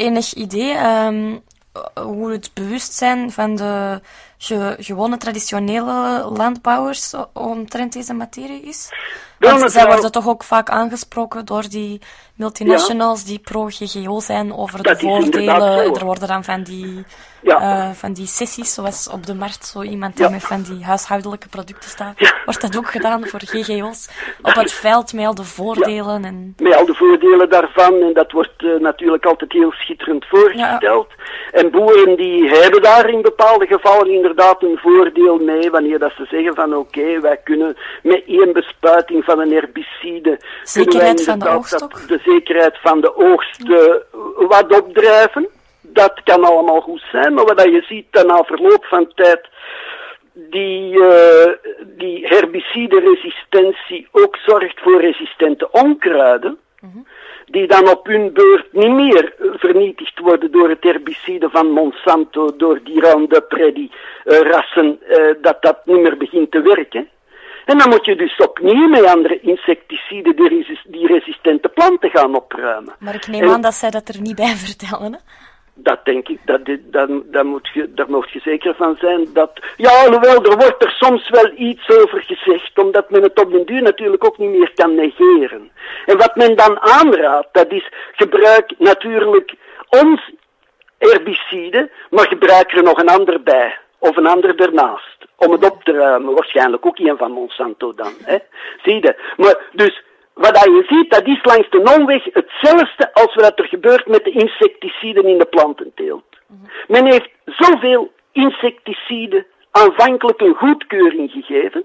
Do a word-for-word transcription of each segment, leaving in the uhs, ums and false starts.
enig idee um, hoe het bewustzijn van de ge, gewone traditionele landbouwers omtrent deze materie is? Want zij worden toch ook vaak aangesproken door die multinationals ja. die pro-G G O zijn over dat de voordelen. Er worden dan van die, ja. uh, van die sessies, zoals op de markt zo iemand ja. met van die huishoudelijke producten staat. Ja. Wordt dat ook gedaan voor G G O's? Op het veld met al de voordelen. Ja. En... Met al de voordelen daarvan. En dat wordt uh, natuurlijk altijd heel schitterend voorgesteld. Ja. En boeren die hebben daar in bepaalde gevallen inderdaad een voordeel mee. Wanneer dat ze zeggen van oké, okay, wij kunnen met één bespuiting van een herbicide... Zekerheid van de oogst ook? De zekerheid van de oogst uh, wat opdrijven. Dat kan allemaal goed zijn, maar wat je ziet dan na verloop van tijd, die, uh, die herbicide-resistentie ook zorgt voor resistente onkruiden, mm-hmm. die dan op hun beurt niet meer vernietigd worden door het herbicide van Monsanto, door die Roundup Ready uh, rassen, uh, dat dat niet meer begint te werken. En dan moet je dus opnieuw met andere insecticiden die, resist, die resistente planten gaan opruimen. Maar ik neem en, aan dat zij dat er niet bij vertellen, hè? Dat denk ik, dat, dat, dat moet je, daar moet je zeker van zijn. Dat, ja, alhoewel, er wordt er soms wel iets over gezegd, omdat men het op den duur natuurlijk ook niet meer kan negeren. En wat men dan aanraadt, dat is, gebruik natuurlijk ons herbicide, maar gebruik er nog een ander bij. Of een ander ernaast. Om het op te ruimen. Waarschijnlijk ook een van Monsanto dan. Hè? Zie je? Maar dus, wat je ziet, dat is langs de omweg hetzelfde als wat er gebeurt met de insecticiden in de plantenteelt. Mm-hmm. Men heeft zoveel insecticiden aanvankelijk een goedkeuring gegeven.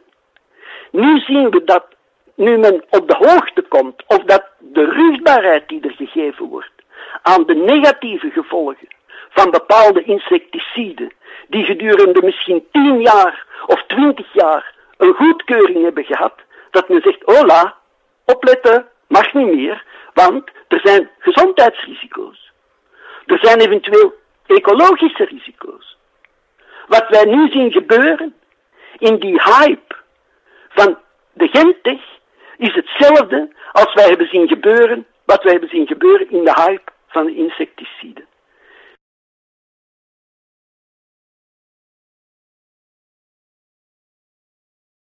Nu zien we dat, nu men op de hoogte komt, of dat de rugbaarheid die er gegeven wordt, aan de negatieve gevolgen van bepaalde insecticiden, die gedurende misschien tien jaar of twintig jaar een goedkeuring hebben gehad, dat men zegt, hola, opletten, mag niet meer, want er zijn gezondheidsrisico's. Er zijn eventueel ecologische risico's. Wat wij nu zien gebeuren in die hype van de Gentech is hetzelfde als wij hebben zien gebeuren, wat wij hebben zien gebeuren in de hype van de insecticiden.